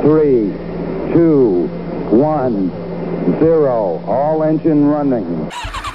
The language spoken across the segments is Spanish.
3, 2, 1, 0. All engine running.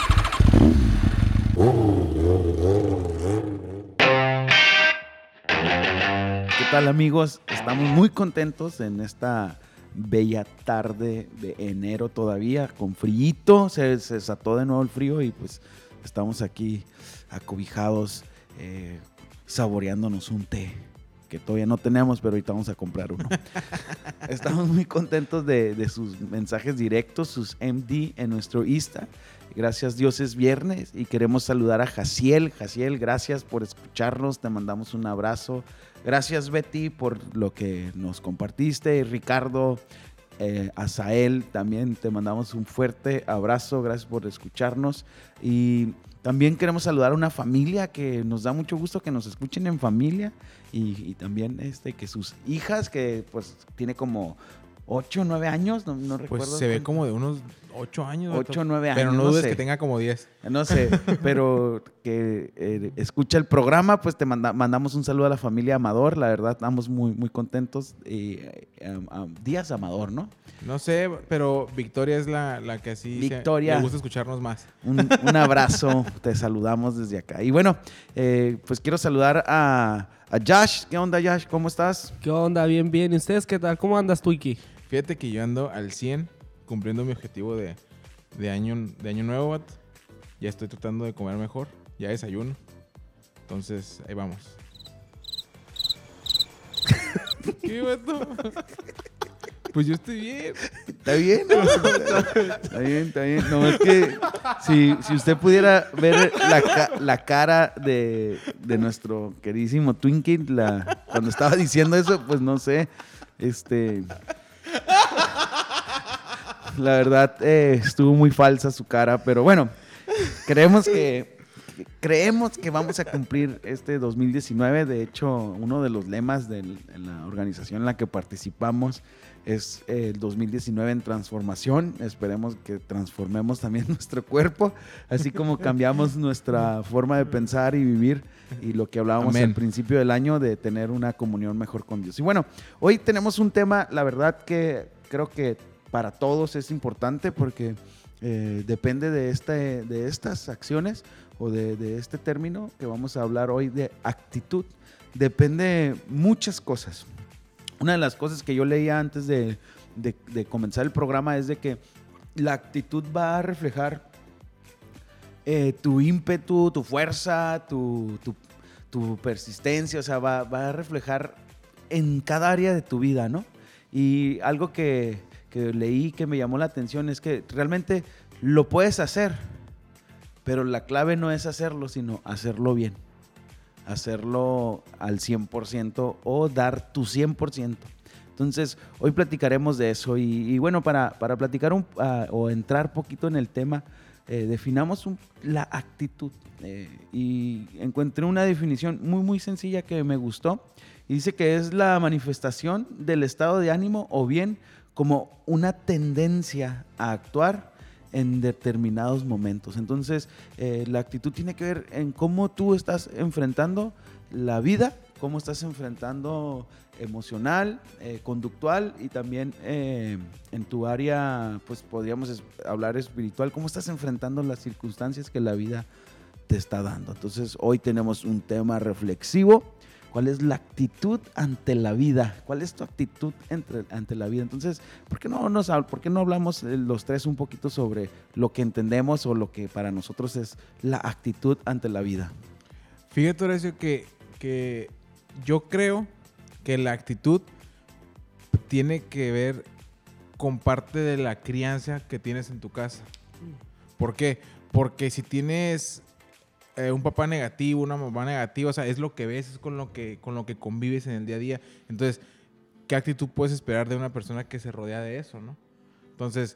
¿Qué tal, amigos? Estamos muy contentos en esta bella tarde de enero todavía, con frío. Se desató de nuevo el frío y pues estamos aquí acobijados, saboreándonos un té que todavía no tenemos, pero ahorita vamos a comprar uno. Estamos muy contentos de sus mensajes directos, sus MD en nuestro Insta. Gracias, Dios, es viernes y queremos saludar a Jaciel. Jaciel, gracias por escucharnos, te mandamos un abrazo. Gracias, Betty, por lo que nos compartiste. Ricardo, Azael, también te mandamos un fuerte abrazo. Gracias por escucharnos. Y también queremos saludar a una familia que nos da mucho gusto que nos escuchen en familia. Y también que sus hijas, que pues tiene como 8 o 9 años, no recuerdo. Pues se ve como de unos 8 años. 8 o 9 años. Pero no dudes que tenga como 10. No sé, pero que escucha el programa, pues te mandamos un saludo a la familia Amador. La verdad, estamos muy, muy contentos. Díaz Amador, ¿no? No sé, pero Victoria es la que así Victoria, le gusta escucharnos más. Un abrazo, te saludamos desde acá. Y bueno, pues quiero saludar a Josh. ¿Qué onda, Josh? ¿Cómo estás? ¿Qué onda? Bien, bien. ¿Y ustedes qué tal? ¿Cómo andas, Twiki? Fíjate que yo ando al 100 cumpliendo mi objetivo de año nuevo, vato. Ya estoy tratando de comer mejor. Ya desayuno. Entonces, ahí vamos. ¿Qué, vato? Pues yo estoy bien. ¿Está bien? ¿No? Está bien, está bien. No, es que si usted pudiera ver la cara de nuestro queridísimo Twinkie cuando estaba diciendo eso, pues no sé. La verdad, estuvo muy falsa su cara, pero bueno, creemos que vamos a cumplir este 2019. De hecho, uno de los lemas en la organización en la que participamos es el 2019 en transformación. Esperemos que transformemos también nuestro cuerpo, así como cambiamos nuestra forma de pensar y vivir, y lo que hablábamos al principio del año de tener una comunión mejor con Dios. Y bueno, hoy tenemos un tema, la verdad que creo que para todos es importante, porque depende de estas acciones o de este término que vamos a hablar hoy de actitud. Depende muchas cosas. Una de las cosas que yo leía antes de comenzar el programa es de que la actitud va a reflejar tu ímpetu, tu fuerza, tu persistencia. O sea, va a reflejar en cada área de tu vida, ¿no? Y algo que leí que me llamó la atención es que realmente lo puedes hacer, pero la clave no es hacerlo, sino hacerlo bien. Hacerlo al 100% o dar tu 100%. Entonces, hoy platicaremos de eso. Y bueno, para platicar o entrar poquito en el tema, definamos la actitud. Y encontré una definición muy, muy sencilla que me gustó. Y dice que es la manifestación del estado de ánimo, o bien como una tendencia a actuar en determinados momentos. Entonces, la actitud tiene que ver en cómo tú estás enfrentando la vida, cómo estás enfrentando emocional, conductual, y también en tu área, pues podríamos hablar espiritual, cómo estás enfrentando las circunstancias que la vida te está dando. Entonces, hoy tenemos un tema reflexivo. ¿Cuál es la actitud ante la vida? ¿Cuál es tu actitud ante la vida? Entonces, ¿por qué no hablamos los tres un poquito sobre lo que entendemos o lo que para nosotros es la actitud ante la vida? Fíjate, Horacio, que yo creo que la actitud tiene que ver con parte de la crianza que tienes en tu casa. ¿Por qué? Porque si tienes un papá negativo, una mamá negativa, o sea, es lo que ves, es con lo que convives en el día a día. Entonces, ¿qué actitud puedes esperar de una persona que se rodea de eso, no? Entonces,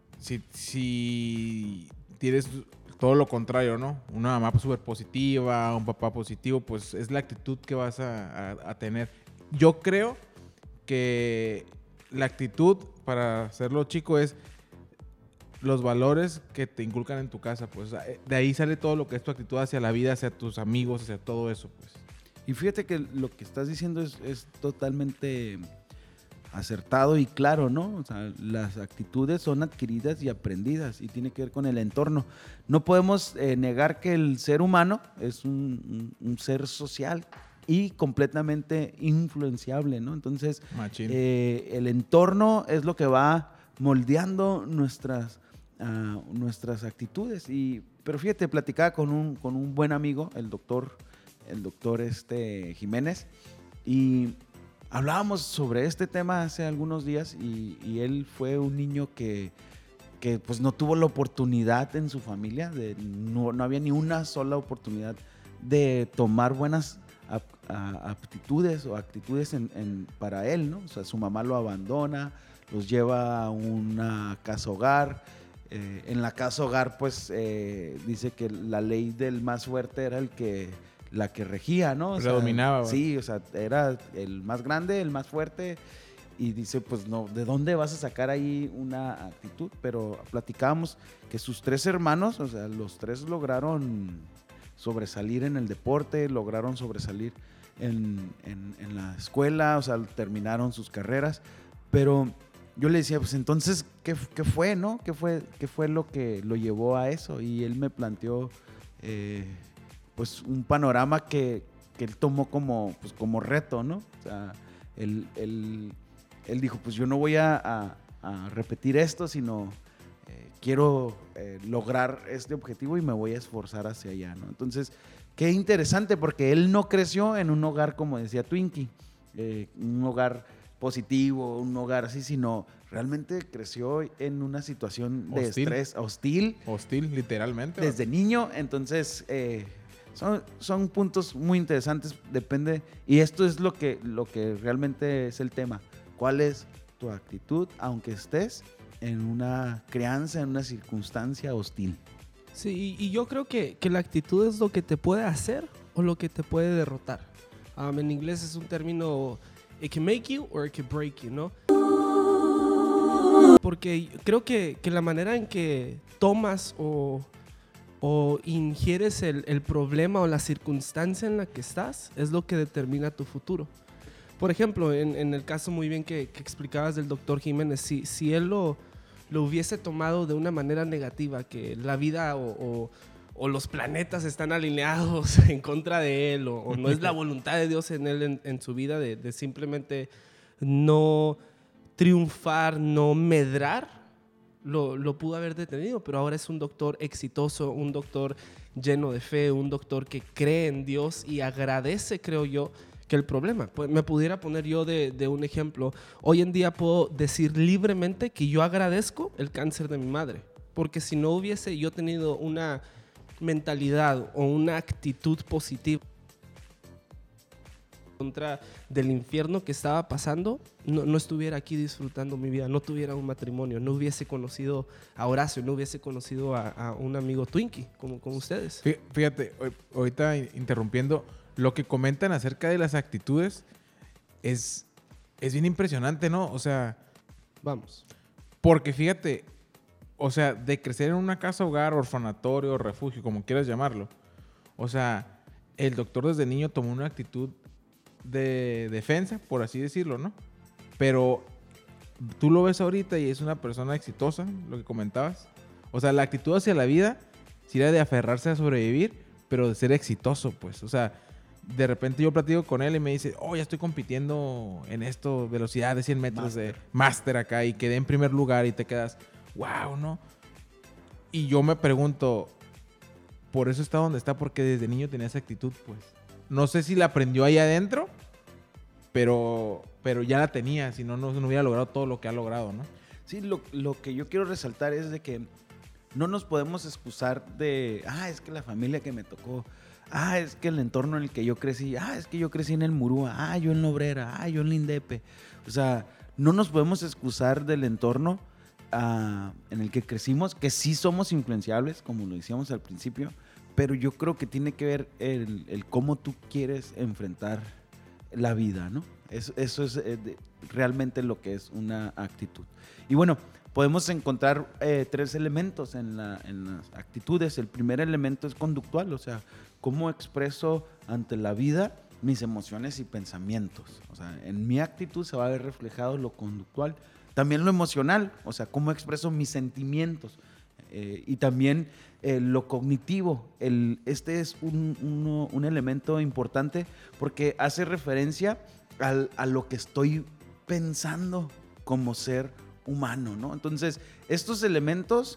si tienes todo lo contrario, ¿no? Una mamá súper positiva, un papá positivo, pues es la actitud que vas a tener. Yo creo que la actitud, para hacerlo chico, es los valores que te inculcan en tu casa, pues de ahí sale todo lo que es tu actitud hacia la vida, hacia tus amigos, hacia todo eso, pues. Y fíjate que lo que estás diciendo es totalmente acertado y claro, ¿no? O sea, las actitudes son adquiridas y aprendidas y tiene que ver con el entorno. No podemos negar que el ser humano es un ser social y completamente influenciable, ¿no? Entonces, Machín. el entorno es lo que va moldeando nuestras actitudes. Pero fíjate, platicaba con un buen amigo, el doctor Jiménez, y hablábamos sobre este tema hace algunos días y él fue un niño que pues no tuvo la oportunidad en su familia, no había ni una sola oportunidad de tomar buenas aptitudes o actitudes para él, ¿no? O sea, su mamá lo abandona, los lleva a una casa hogar. En la casa hogar, pues, dice que la ley del más fuerte era la que regía, ¿no? O sea, Predominaba. Sí, o sea, era el más grande, el más fuerte. Y dice, pues, no, ¿de dónde vas a sacar ahí una actitud? Pero platicábamos que sus 3 hermanos, o sea, los 3 lograron sobresalir en el deporte, lograron sobresalir en la escuela, o sea, terminaron sus carreras. Pero yo le decía, pues entonces, ¿qué fue, no? ¿Qué fue lo que lo llevó a eso? Y él me planteó, pues, un panorama que él tomó como reto, ¿no? O sea, él dijo, pues yo no voy a repetir esto, sino quiero lograr este objetivo y me voy a esforzar hacia allá, ¿no? Entonces, qué interesante, porque él no creció en un hogar, como decía Twinkie, un hogar positivo, un hogar así, sino realmente creció en una situación de estrés hostil. Hostil, literalmente. Desde niño, entonces son puntos muy interesantes, depende, y esto es lo que realmente es el tema. ¿Cuál es tu actitud, aunque estés en una crianza, en una circunstancia hostil? Sí, y yo creo que la actitud es lo que te puede hacer o lo que te puede derrotar. En inglés es un término, it can make you or it can break you, ¿no? Porque creo que la manera en que tomas o ingieres el problema o la circunstancia en la que estás es lo que determina tu futuro. Por ejemplo, en el caso muy bien que explicabas del doctor Jiménez, si él lo hubiese tomado de una manera negativa, que la vida o los planetas están alineados en contra de él, o no es la voluntad de Dios en él, en su vida, de simplemente no triunfar, no medrar, lo pudo haber detenido, pero ahora es un doctor exitoso, un doctor lleno de fe, un doctor que cree en Dios y agradece, creo yo, que el problema. Pues me pudiera poner yo de un ejemplo. Hoy en día puedo decir libremente que yo agradezco el cáncer de mi madre, porque si no hubiese yo tenido una mentalidad o una actitud positiva contra del infierno que estaba pasando, no estuviera aquí disfrutando mi vida, no tuviera un matrimonio, no hubiese conocido a Horacio, no hubiese conocido a un amigo Twinkie como ustedes. Fíjate, ahorita interrumpiendo, lo que comentan acerca de las actitudes es bien impresionante, ¿no? O sea, vamos. Porque fíjate, o sea, de crecer en una casa hogar, orfanatorio, refugio, como quieras llamarlo, o sea, el doctor desde niño tomó una actitud de defensa, por así decirlo, ¿no? Pero tú lo ves ahorita y es una persona exitosa, lo que comentabas. O sea, la actitud hacia la vida sí era de aferrarse a sobrevivir, pero de ser exitoso, pues. O sea, de repente yo platico con él y me dice, ya estoy compitiendo en esto, velocidad de 100 metros de máster acá, y quedé en primer lugar, y te quedas, wow, ¿no? Y yo me pregunto, por eso está donde está, porque desde niño tenía esa actitud, pues. No sé si la aprendió ahí adentro, pero ya la tenía, si no hubiera logrado todo lo que ha logrado, ¿no? Sí, lo que yo quiero resaltar es de que no nos podemos excusar de, es que la familia que me tocó, es que el entorno en el que yo crecí, es que yo crecí en el Murúa, yo en la Obrera, yo en la Indepe. O sea, no nos podemos excusar del entorno en el que crecimos, que sí somos influenciables, como lo decíamos al principio, pero yo creo que tiene que ver el cómo tú quieres enfrentar la vida, ¿no? Eso es realmente lo que es una actitud. Y bueno, podemos encontrar 3 elementos en las actitudes. El primer elemento es conductual, o sea, cómo expreso ante la vida mis emociones y pensamientos. O sea, en mi actitud se va a ver reflejado lo conductual, también lo emocional, o sea, cómo expreso mis sentimientos, y también lo cognitivo. Este es un elemento importante porque hace referencia a lo que estoy pensando como ser humano, ¿no? Entonces, estos elementos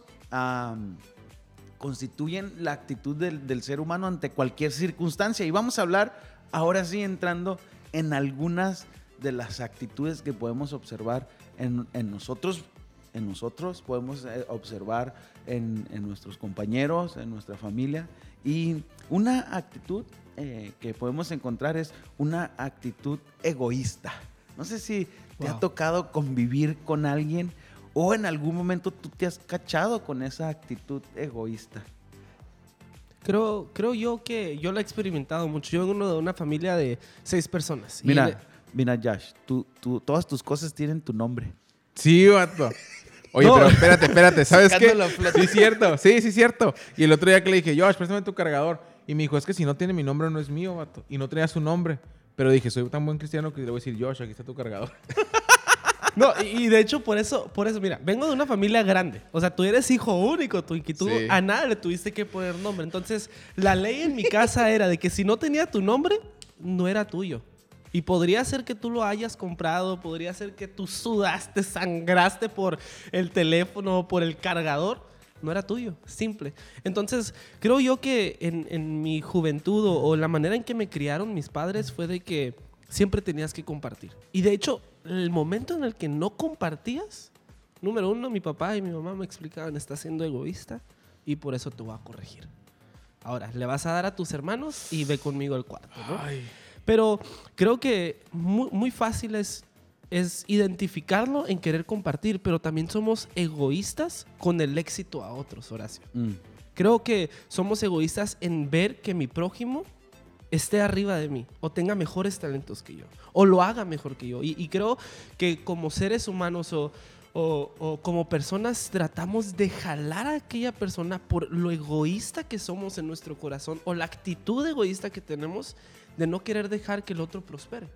constituyen la actitud del ser humano ante cualquier circunstancia. Y vamos a hablar ahora sí entrando en algunas de las actitudes que podemos observar en nosotros. En nosotros podemos observar en nuestros compañeros, en nuestra familia. Y una actitud que podemos encontrar es una actitud egoísta. No sé si te ha tocado convivir con alguien o en algún momento tú te has cachado con esa actitud egoísta. Creo yo que yo lo he experimentado mucho. Yo vengo de una familia de 6 personas. Mira, Josh, todas tus cosas tienen tu nombre. Sí, vato. Oye, No. pero espérate, ¿sabes qué? Sacando la plata. Sí, cierto, sí, cierto. Y el otro día que le dije, Josh, préstame tu cargador. Y me dijo, es que si no tiene mi nombre no es mío, vato. Y no traía su nombre. Pero dije, soy tan buen cristiano que le voy a decir, Josh, aquí está tu cargador. No, y de hecho, por eso, mira, vengo de una familia grande. O sea, tú eres hijo único, y tú Sí. a nada le tuviste que poner nombre. Entonces, la ley en mi casa era de que si no tenía tu nombre, no era tuyo. Y podría ser que tú lo hayas comprado, podría ser que tú sudaste, sangraste por el teléfono, por el cargador. No era tuyo, simple. Entonces, creo yo que en mi juventud o la manera en que me criaron mis padres fue de que siempre tenías que compartir. Y de hecho, el momento en el que no compartías, número 1, mi papá y mi mamá me explicaban, estás siendo egoísta y por eso te voy a corregir. Ahora, le vas a dar a tus hermanos y ve conmigo al cuarto, ¿no? Ay. Pero creo que muy fácil es identificarlo en querer compartir, pero también somos egoístas con el éxito a otros, Horacio. Creo que somos egoístas en ver que mi prójimo esté arriba de mí o tenga mejores talentos que yo o lo haga mejor que yo. Y creo que como seres humanos o como personas tratamos de jalar a aquella persona por lo egoísta que somos en nuestro corazón o la actitud egoísta que tenemos de no querer dejar que el otro prospere.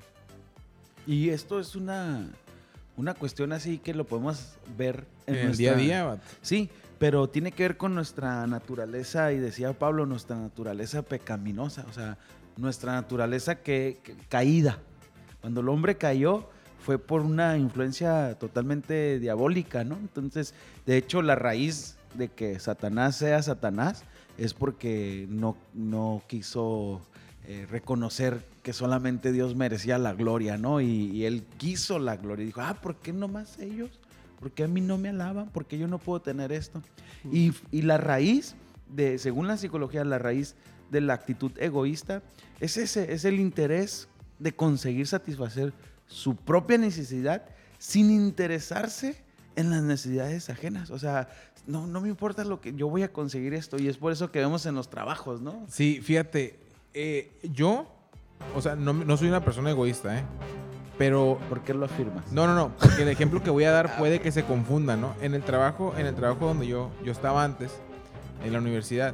Y esto es una cuestión así que lo podemos ver en el nuestra... día a día, vato. Sí, pero tiene que ver con nuestra naturaleza, y decía Pablo, nuestra naturaleza pecaminosa, o sea, nuestra naturaleza que caída. Cuando el hombre cayó fue por una influencia totalmente diabólica, ¿no? Entonces, de hecho, la raíz de que Satanás sea Satanás es porque no quiso reconocer que solamente Dios merecía la gloria, ¿no? Y él quiso la gloria y dijo, ¿por qué nomás ellos? ¿Por qué a mí no me alaban? ¿Por qué yo no puedo tener esto? Y la raíz, según la psicología, la raíz de la actitud egoísta es el interés de conseguir satisfacer su propia necesidad sin interesarse en las necesidades ajenas. O sea, no me importa lo que yo voy a conseguir esto, y es por eso que vemos en los trabajos, ¿no? Sí, fíjate, yo, o sea, no soy una persona egoísta, pero... ¿Por qué lo afirmas? No, porque el ejemplo que voy a dar puede que se confunda, ¿no? En el trabajo donde yo estaba antes, en la universidad,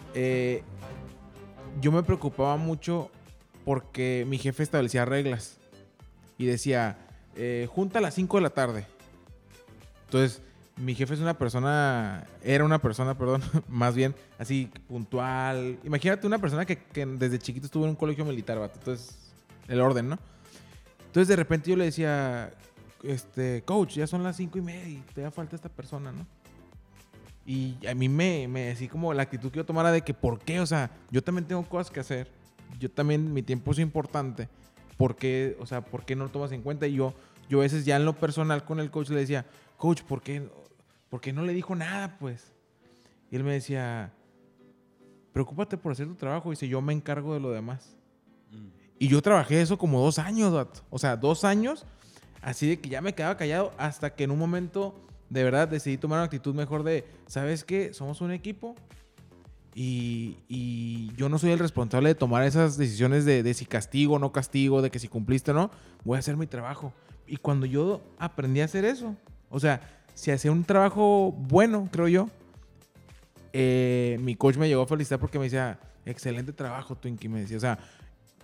yo me preocupaba mucho porque mi jefe establecía reglas y decía, junta a las 5 de la tarde. Entonces, mi jefe era una persona, más bien así puntual. Imagínate una persona que desde chiquito estuvo en un colegio militar, vato. Entonces, el orden, ¿no? Entonces, de repente yo le decía, coach, ya son las 5:30 y todavía falta esta persona, ¿no? Y a mí me así como la actitud que yo tomara de que, ¿por qué? O sea, yo también tengo cosas que hacer. Yo también, mi tiempo es importante. ¿Por qué? O sea, ¿por qué no lo tomas en cuenta? Y yo a veces ya en lo personal con el coach le decía, coach, ¿por qué no le dijo nada, pues? Y él me decía, preocúpate por hacer tu trabajo. Y dice, yo me encargo de lo demás. Y yo trabajé eso como 2 años, vato. O sea, 2 años, así de que ya me quedaba callado hasta que en un momento, de verdad, decidí tomar una actitud mejor de, ¿sabes qué? Somos un equipo y yo no soy el responsable de tomar esas decisiones de si castigo o no castigo, de que si cumpliste o no. Voy a hacer mi trabajo. Y cuando yo aprendí a hacer eso, o sea, si hacía un trabajo bueno, creo yo, mi coach me llegó a felicitar porque me decía, excelente trabajo, Twinkie, me decía, o sea,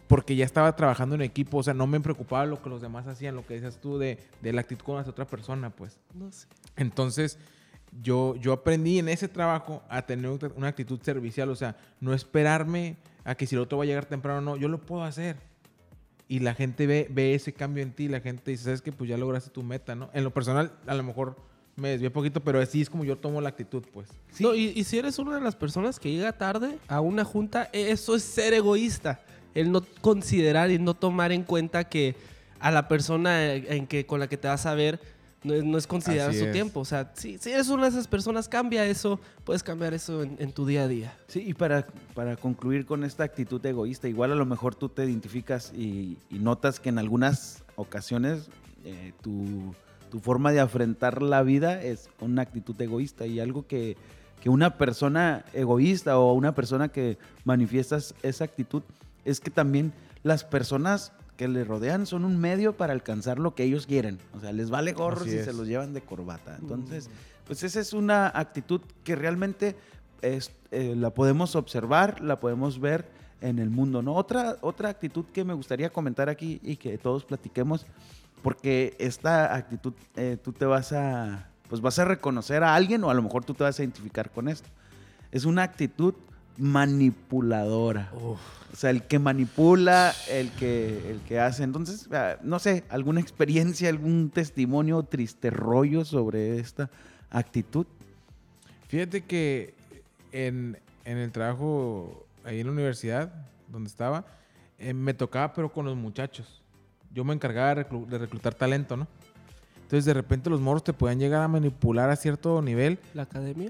porque ya estaba trabajando en equipo, o sea, no me preocupaba lo que los demás hacían, lo que decías tú de la actitud con la otra persona, pues. No sé. Entonces, yo aprendí en ese trabajo a tener una actitud servicial, o sea, no esperarme a que si el otro va a llegar temprano o no, yo lo puedo hacer. Y la gente ve ese cambio en ti, la gente dice, ¿sabes qué? Pues ya lograste tu meta, ¿no? En lo personal, a lo mejor me desvié poquito, pero así es como yo tomo la actitud, pues. Sí. No, y si eres una de las personas que llega tarde a una junta, eso es ser egoísta. El no considerar y no tomar en cuenta que a la persona con la que te vas a ver no es considerar Así su es. tiempo. O sea, si eres una de esas personas, cambia eso. Puedes cambiar eso en tu día a día. Sí, y para concluir con esta actitud egoísta, igual a lo mejor tú te identificas y notas que en algunas ocasiones tu forma de afrontar la vida es una actitud egoísta, y algo que una persona egoísta o una persona que manifiesta esa actitud es que también las personas que le rodean son un medio para alcanzar lo que ellos quieren. O sea, les vale gorro Así si es. se los llevan de corbata. Entonces, pues esa es una actitud que realmente la podemos observar, la podemos ver en el mundo, ¿no? Otra actitud que me gustaría comentar aquí y que todos platiquemos, porque esta actitud tú te vas a reconocer a alguien, o a lo mejor tú te vas a identificar con esto. Es una actitud manipuladora. O sea, el que manipula, el que hace. Entonces, no sé, alguna experiencia, algún testimonio, triste rollo sobre esta actitud. Fíjate que en el trabajo ahí en la universidad donde estaba, me tocaba pero con los muchachos. Yo me encargaba de reclutar talento, ¿no? Entonces de repente los morros te podían llegar a manipular a cierto nivel. ¿La academia?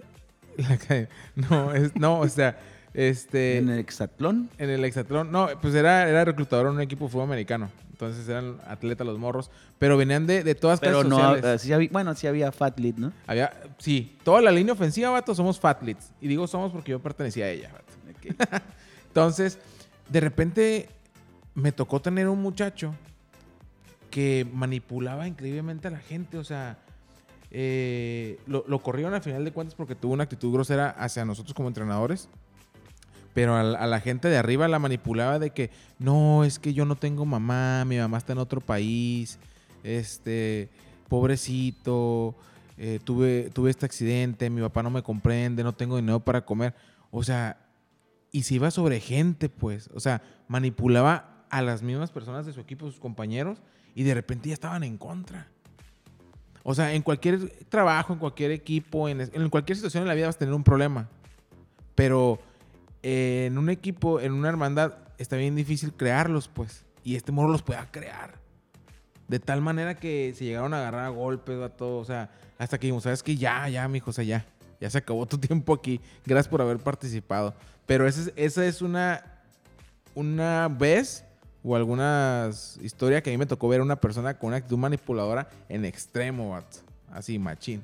No, o sea, En el hexatlón. en el hexatlón, no, pues era reclutador en un equipo de fútbol americano. Entonces eran atletas los morros, pero venían de todas Pero clases no, sociales. sí había Fat Lead, ¿no? Sí, toda la línea ofensiva, vato, somos Fatlets. Y digo somos porque yo pertenecía a ella, vato. Entonces, de repente me tocó tener un muchacho que manipulaba increíblemente a la gente. O sea, lo corrieron al final de cuentas porque tuvo una actitud grosera hacia nosotros como entrenadores. Pero a la gente de arriba la manipulaba de que no, es que yo no tengo mamá, mi mamá está en otro país, pobrecito, tuve este accidente, mi papá no me comprende, no tengo dinero para comer. O sea, y se iba sobre gente, pues. O sea, manipulaba a las mismas personas de su equipo, sus compañeros, y de repente ya estaban en contra. O sea, en cualquier trabajo, en cualquier equipo, en cualquier situación en la vida vas a tener un problema. Pero en un equipo, en una hermandad, está bien difícil crearlos, pues. Y este morro los podía crear. De tal manera que se llegaron a agarrar a golpes, a todo. O sea, hasta que dijimos, ¿sabes qué? Ya, mijo, o sea, ya se acabó tu tiempo aquí. Gracias por haber participado. Pero esa es una vez o algunas historias que a mí me tocó ver a una persona con una actitud manipuladora en extremo, vato. Así, machín.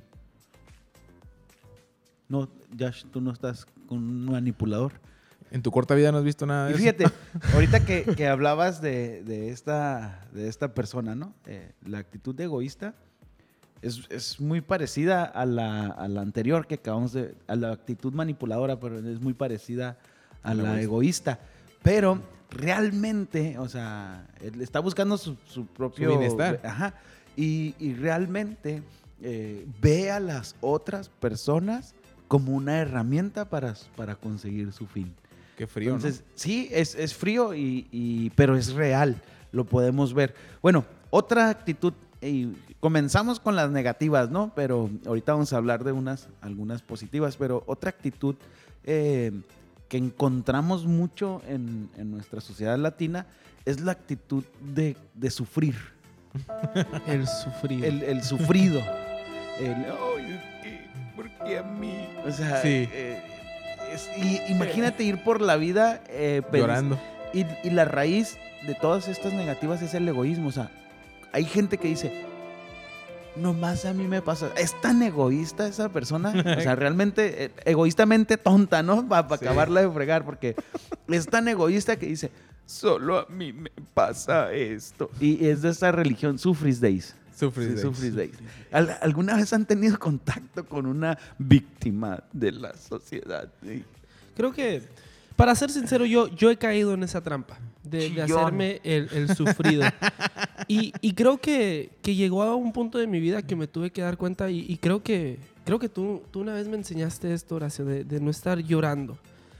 No, Josh, tú no estás con un manipulador. ¿En tu corta vida no has visto nada de Y eso? fíjate, ahorita que hablabas de esta persona, ¿no? La actitud egoísta es muy parecida a la anterior que acabamos a la actitud manipuladora, pero es muy parecida a la egoísta. Pero realmente, o sea, él está buscando su propio bienestar. Ajá. Y realmente ve a las otras personas como una herramienta para conseguir su fin. Qué frío, Entonces, sí, es frío, pero es real, lo podemos ver. Bueno, otra actitud, y comenzamos con las negativas, ¿no? Pero ahorita vamos a hablar de algunas positivas, pero otra actitud que encontramos mucho en nuestra sociedad latina es la actitud de sufrir. El sufrido. El sufrido. Ay, es que, ¿por qué a mí? O sea, Sí. Imagínate ir por la vida Llorando. Y la raíz de todas estas negativas es el egoísmo. O sea, hay gente que dice, nomás a mí me pasa. Es tan egoísta esa persona. O sea, realmente, egoístamente tonta, ¿no? Para Sí. acabarla de fregar, porque es tan egoísta que dice, solo a mí me pasa esto. Y es de esa religión, Sufris Days. Sufris Sí, Days. Sufris Days. ¿Alguna vez han tenido contacto con una víctima de la sociedad? Sí. Creo que, para ser sincero, yo he caído en esa trampa. de Chillón. hacerme el sufrido. Y creo que llegó a un punto de mi vida que me tuve que dar cuenta y creo que tú una vez me enseñaste esto, Horacio, de no estar llorando.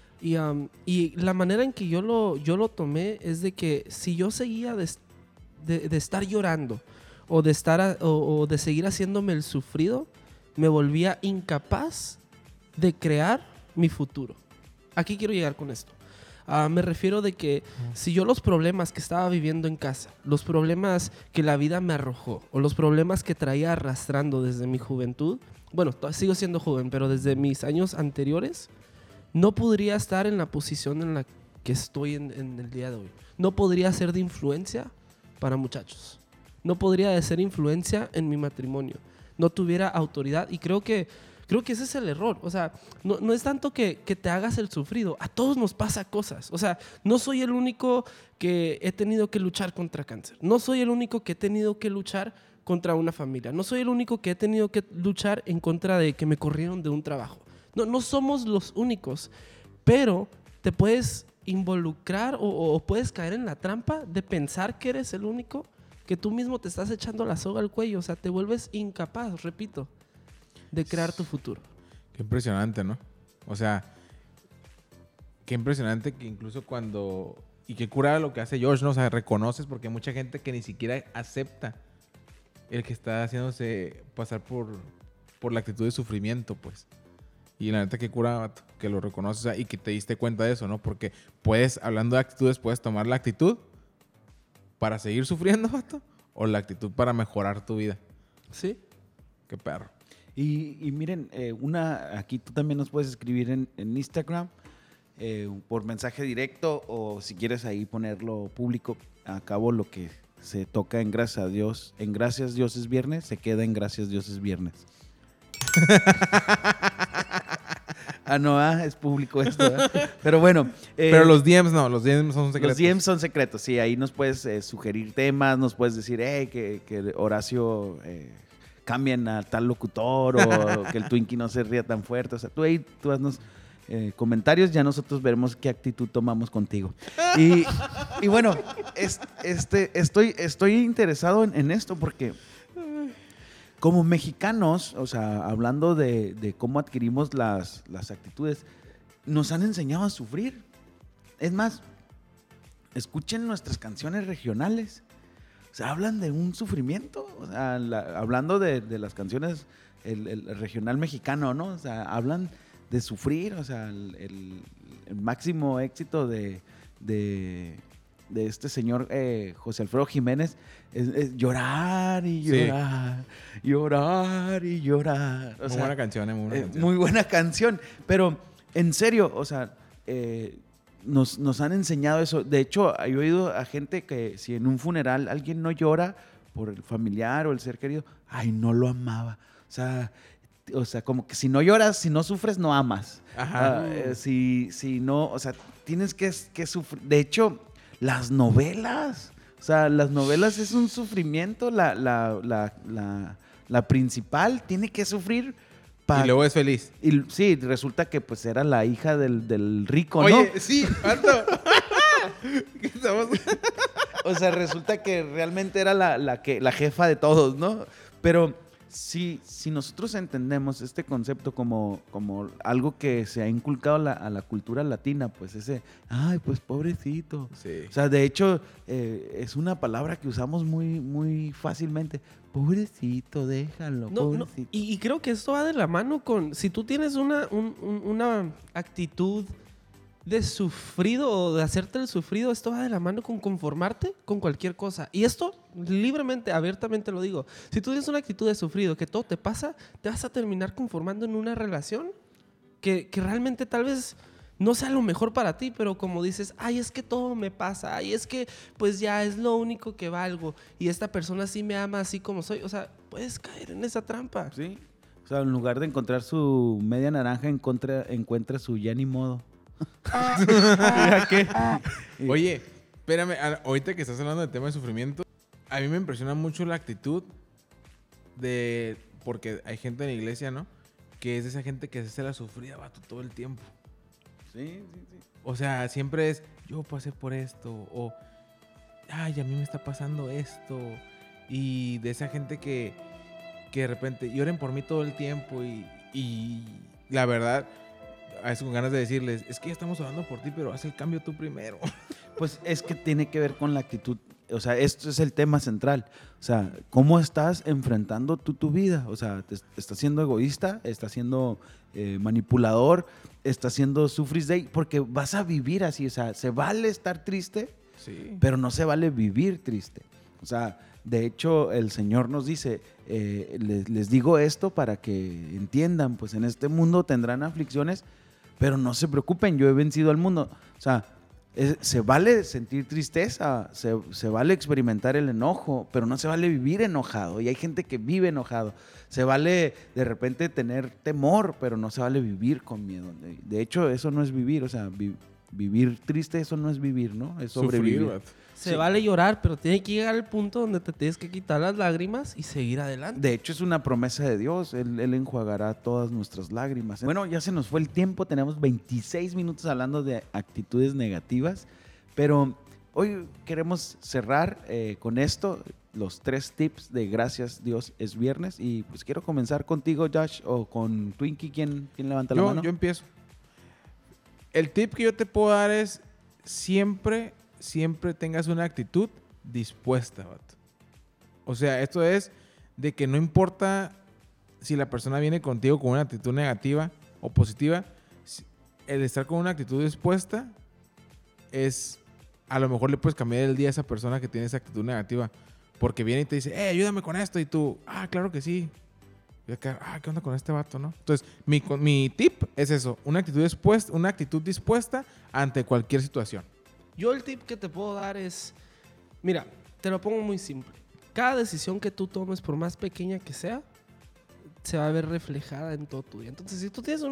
Y la manera en que yo lo tomé es de que si yo seguía de estar llorando o de seguir haciéndome el sufrido, me volvía incapaz de crear mi futuro. ¿A qué quiero llegar con esto? Me refiero de que si yo los problemas que estaba viviendo en casa, los problemas que la vida me arrojó o los problemas que traía arrastrando desde mi juventud, bueno, sigo siendo joven, pero desde mis años anteriores, no podría estar en la posición en la que estoy en el día de hoy. No podría ser de influencia para muchachos. No podría ser influencia en mi matrimonio. No tuviera autoridad y creo que ese es el error. O sea, no es tanto que te hagas el sufrido. A todos nos pasa cosas. O sea, no soy el único que he tenido que luchar contra cáncer. No soy el único que he tenido que luchar contra una familia. No soy el único que he tenido que luchar en contra de que me corrieron de un trabajo. No somos los únicos. Pero te puedes involucrar o puedes caer en la trampa de pensar que eres el único, que tú mismo te estás echando la soga al cuello. O sea, te vuelves incapaz, repito, de crear tu futuro. Qué impresionante, ¿no? O sea, qué impresionante que incluso cuando... Y qué cura lo que hace Josh, ¿no? O sea, reconoces porque hay mucha gente que ni siquiera acepta el que está haciéndose pasar por la actitud de sufrimiento, pues. Y la neta, qué cura, vato, que lo reconoces, o sea, y que te diste cuenta de eso, ¿no? Porque puedes, hablando de actitudes, puedes tomar la actitud para seguir sufriendo, vato, o la actitud para mejorar tu vida. ¿Sí? Qué perro. Y miren, aquí tú también nos puedes escribir en Instagram por mensaje directo o si quieres ahí ponerlo público. Acabo lo que se toca en Gracias a Dios. En Gracias Dios es viernes, se queda en Gracias Dios es viernes. Es público esto, ¿verdad? Pero bueno. Pero los DMs no, los DMs son secretos. Los DMs son secretos, sí. Ahí nos puedes sugerir temas, nos puedes decir, que Horacio cambien a tal locutor o que el Twinkie no se ría tan fuerte. O sea, tú haznos comentarios, ya nosotros veremos qué actitud tomamos contigo. Y bueno, estoy interesado en esto porque como mexicanos, o sea, hablando de cómo adquirimos las actitudes, nos han enseñado a sufrir. Es más, escuchen nuestras canciones regionales. O sea, hablan de un sufrimiento. O sea, hablando de las canciones, el regional mexicano, ¿no? O sea, hablan de sufrir. O sea, el máximo éxito de este señor José Alfredo Jiménez es llorar y llorar, sí. Llorar y llorar. Muy buena canción, muy buena canción. Muy buena canción, pero en serio, o sea, nos han enseñado eso. De hecho, he oído a gente que si en un funeral alguien no llora por el familiar o el ser querido, ay, no lo amaba. O sea, como que si no lloras, si no sufres, no amas. Ajá. Si no, o sea, tienes que sufrir. De hecho, las novelas, o sea, las novelas es un sufrimiento. La principal tiene que sufrir. Y luego es feliz. Y sí, resulta que pues era la hija del rico, ¿no? Oye, sí, ando. O sea, resulta que realmente era la jefa de todos, ¿no? Pero si nosotros entendemos este concepto como algo que se ha inculcado a la cultura latina, pues ay, pues pobrecito. Sí. O sea, de hecho, es una palabra que usamos muy, muy fácilmente. Pobrecito, déjalo, pobrecito. Y creo que esto va de la mano con... Si tú tienes una actitud de sufrido o de hacerte el sufrido, esto va de la mano con conformarte con cualquier cosa. Y esto libremente, abiertamente lo digo. Si tú tienes una actitud de sufrido, que todo te pasa, te vas a terminar conformando en una relación que realmente tal vez no sea lo mejor para ti, pero como dices, ay, es que todo me pasa, ay, es que pues ya es lo único que valgo y esta persona sí me ama así como soy. O sea, puedes caer en esa trampa. Sí. O sea, en lugar de encontrar su media naranja, encuentra su ya ni modo. ¿Ya qué? Oye, espérame, ahorita que estás hablando del tema de sufrimiento, a mí me impresiona mucho la actitud porque hay gente en la iglesia, ¿no? Que es esa gente que se hace la sufrida, vato, todo el tiempo. Sí. O sea, siempre es, yo pasé por esto, o, ay, a mí me está pasando esto. Y de esa gente que de repente lloren por mí todo el tiempo y la verdad, a veces con ganas de decirles, es que ya estamos orando por ti, pero haz el cambio tú primero. Pues es que tiene que ver con la actitud. O sea, esto es el tema central. O sea, ¿cómo estás enfrentando tú tu vida? O sea, ¿estás siendo egoísta? ¿Estás siendo manipulador? ¿Estás siendo sufris day? Porque vas a vivir así. O sea, se vale estar triste, Sí. pero no se vale vivir triste. O sea, de hecho, el Señor nos dice, les digo esto para que entiendan, pues en este mundo tendrán aflicciones, pero no se preocupen, yo he vencido al mundo. O sea, se vale sentir tristeza, se vale experimentar el enojo, pero no se vale vivir enojado. Y hay gente que vive enojado. Se vale de repente tener temor, pero no se vale vivir con miedo. De hecho, eso no es vivir. O sea, vivir triste, eso no es vivir, ¿no? Es sobrevivir. Sufrir, vato. Se vale llorar, pero tiene que llegar al punto donde te tienes que quitar las lágrimas y seguir adelante. De hecho, es una promesa de Dios. Él enjuagará todas nuestras lágrimas. Bueno, ya se nos fue el tiempo. Tenemos 26 minutos hablando de actitudes negativas. Pero hoy queremos cerrar con esto. Los 3 tips de Gracias Dios es viernes. Y pues quiero comenzar contigo, Josh, o con Twinkie. ¿Quién levanta la mano? Yo empiezo. El tip que yo te puedo dar es siempre tengas una actitud dispuesta, vato. O sea, esto es de que no importa si la persona viene contigo con una actitud negativa o positiva, el estar con una actitud dispuesta es, a lo mejor le puedes cambiar el día a esa persona que tiene esa actitud negativa, porque viene y te dice, ayúdame con esto, y tú, claro que sí. Y acá, ¿qué onda con este vato, no? Entonces, mi tip es eso, una actitud dispuesta ante cualquier situación. Yo el tip que te puedo dar es, mira, te lo pongo muy simple. Cada decisión que tú tomes, por más pequeña que sea, se va a ver reflejada en todo tu día. Entonces, si tú tienes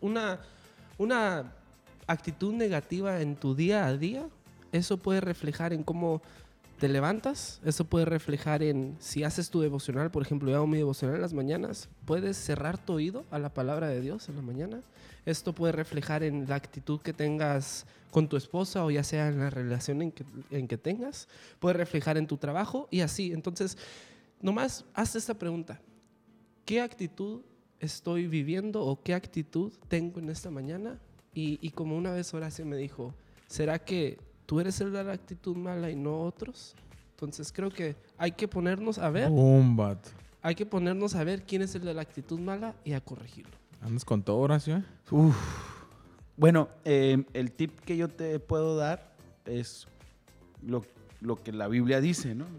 una actitud negativa en tu día a día, eso puede reflejar en cómo te levantas, eso puede reflejar en si haces tu devocional. Por ejemplo, yo hago mi devocional en las mañanas, puedes cerrar tu oído a la palabra de Dios en la mañana. Esto puede reflejar en la actitud que tengas con tu esposa o ya sea en la relación en que tengas. Puede reflejar en tu trabajo y así. Entonces, nomás haz esta pregunta. ¿Qué actitud estoy viviendo o qué actitud tengo en esta mañana? Y como una vez Horacio me dijo, ¿será que tú eres el de la actitud mala y no otros? Entonces creo que hay que ponernos a ver. Vato. Hay que ponernos a ver quién es el de la actitud mala y a corregirlo. ¿Andas con todo, Horacio? Bueno, el tip que yo te puedo dar es lo que la Biblia dice, ¿no?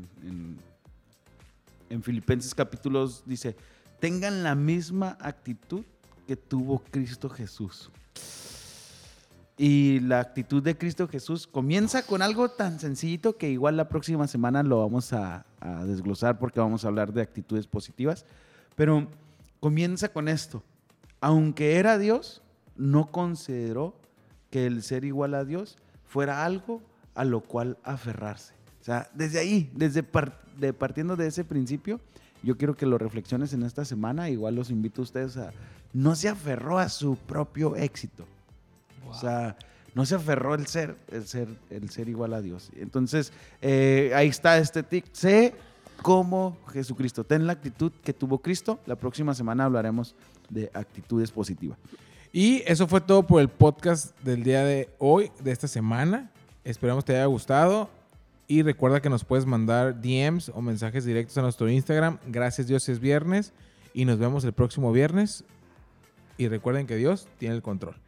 En Filipenses capítulos dice, tengan la misma actitud que tuvo Cristo Jesús. Y la actitud de Cristo Jesús comienza con algo tan sencillito que igual la próxima semana lo vamos a desglosar porque vamos a hablar de actitudes positivas. Pero comienza con esto. Aunque era Dios, no consideró que el ser igual a Dios fuera algo a lo cual aferrarse. O sea, desde ahí, partiendo de ese principio, yo quiero que lo reflexiones en esta semana. Igual los invito a ustedes a... No se aferró a su propio éxito. Wow. O sea, no se aferró el ser igual a Dios. Entonces, ahí está este tip. Sé como Jesucristo. Ten la actitud que tuvo Cristo. La próxima semana hablaremos de actitudes positivas. Y eso fue todo por el podcast del día de hoy, de esta semana. Esperamos te haya gustado. Y recuerda que nos puedes mandar DMs o mensajes directos a nuestro Instagram. Gracias Dios es viernes. Y nos vemos el próximo viernes. Y recuerden que Dios tiene el control.